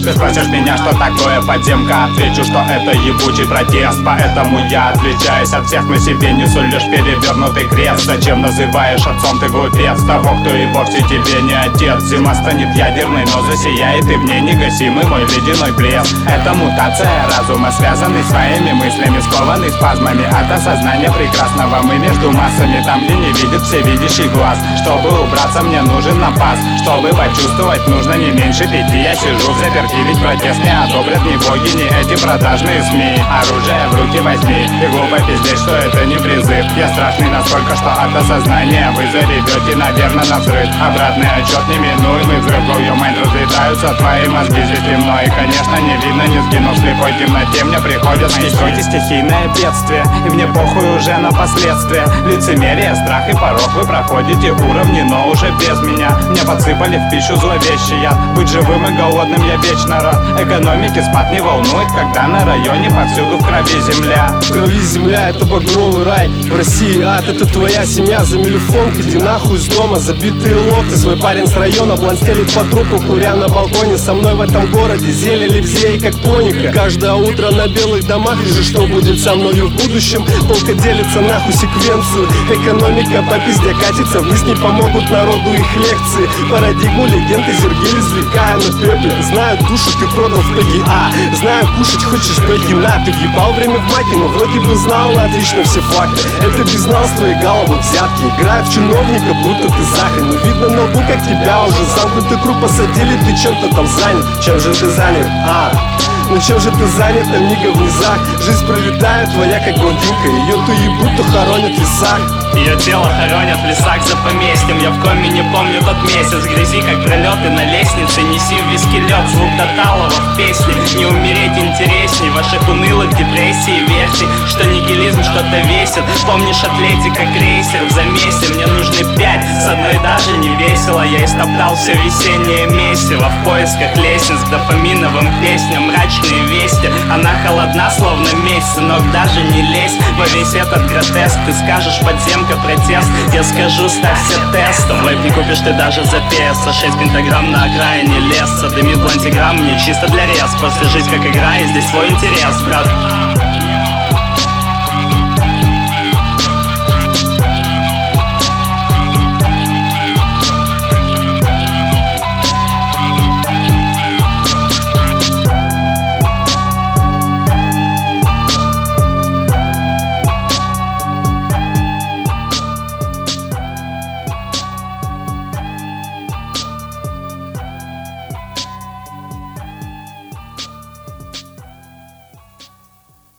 Ты спросишь меня, что такое подземка, отвечу, что это ебучий протест. Поэтому я отличаюсь от всех, на себе несу лишь перевернутый крест. Зачем называешь отцом, ты глупец того, кто и вовсе тебе не отец? Зима станет ядерной, но засияет и в ней негасимый мой ледяной блеск. Это мутация разума, связанный своими мыслями, скованный спазмами от осознания прекрасного. Мы между массами, там, где не видит всевидящий глаз. Чтобы убраться, мне нужен напас. Чтобы почувствовать, нужно не меньше 5. Я сижу в заперти, ведь протест не одобрят ни боги, ни эти продажные СМИ. Оружие в руки возьми, и глупо пиздеть, что это не призыв. Я страшный настолько, что от осознания вы заревете, наверное, на взрыв. Обратный отчет неминуемый взрыв. Your mind разлетаются твои мозги здесь темно. И, конечно, не видно, не сгину в слепой темноте. Мне приходят мои строки стихийное бедствие, и мне похуй уже на последствия. Лицемерие, страх и порог, вы проходите уровни, но уже без меня. Мне подсыпали в пищу зловещий яд. Быть живым и голодным я вечно рад. Экономики спад не волнует, когда на районе повсюду в крови земля. В крови земля — это багровый рай. В России ад — это твоя семья. За мелюфон иди нахуй из дома. Забитые лофты, свой парень с района блан стелит по трупу, куря на балконе. Со мной в этом городе зелели все как поника. Каждое утро на белых домах вижу, что будет со мною в будущем. Полка делится нахуй секвенцию. Экономика по пизде катится вниз, не помогут народу их лекции. Парадигму легенды Зергиль извлекая на пепле. Знаю душу, ты продал в ПГА. Знаю, кушать хочешь ПГНА. Ты въебал время в маке, но вроде бы знал отлично все факты. Это беззналство и головы взятки. Играют в чиновника, будто ты Захарь. Но видно на лбу, как тебя уже замкнутый круг посадили. Ты чем-то там занят. Чем же ты занят? Ну чем же ты занят, амиго, в низах? Жизнь пролетает твоя, как блондинка. Ее то ебут, то хоронят в лесах. Ее тело хоронят в лесах за поместьем. Я в коме не помню тот месяц. Грязи, как пролеты на лестнице. Неси в виски лед, звук Доталова в песне. Не умереть интересней ваших унылых депрессий. Верьте, что нигилизм что-то весит. Помнишь, атлетика, крейсер в замесе. Мне нужны 5, с одной даже не весело. Я истоптал все весеннее месиво в поисках лестниц к дофаминовым песням. Мрачные вести, она холодна, словно месть. Сынок, даже не лезь во весь этот гротеск. Ты скажешь, подземка, протест. Я скажу, ставься тестом. Вайп не купишь ты даже за песо. 6 пентаграмм на окраине леса. Дымит плантиграмм, мне чисто для рез. Просто жизнь как игра, и здесь свой интерес, брат.